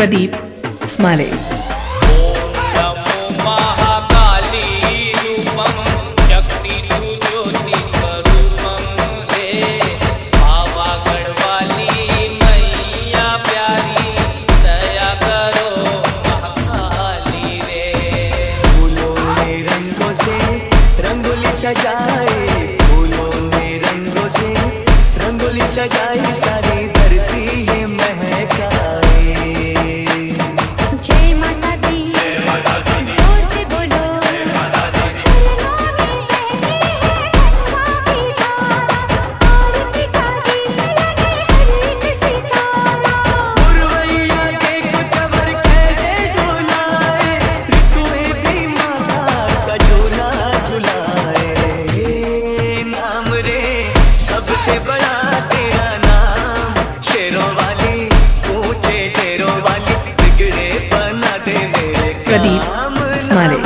प्रदीप स्माले। सजाए फूलों में रंगों से रंगोली सजाई सारी धरती है महकाए। जय माता दी जोर से बोलो, चरणों में बहती है गंगा की धारा, आरती का गीत लगे हर एक सितारा। मुरवैया के कुचवर कैसे डुलाए, ऋतुएं भी माता का झूला झुलाए। नाम रे सबसे बड़ा तेरा नाम, शेरों वाली ऊंचे ढेरों वाली बिगड़े बना दे मेरे प्रदीप स्माले।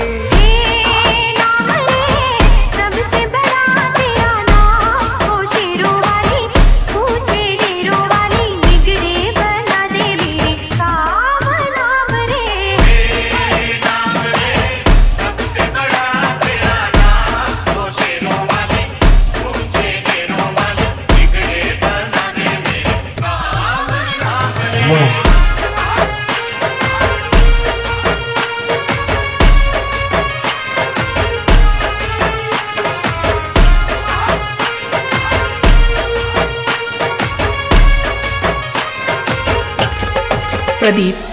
सबसे बड़ा तेरा नाम, ओ शेरों वाली ऊंचे ढेरों वाली बिगड़े बना दे मेरे काम। नाम रे सबसे बड़ा तेरा नाम, ओ शेरों वाली ऊंचे ढेरों वाली बिगड़े बना दे मेरे काम। नाम रे प्रदीप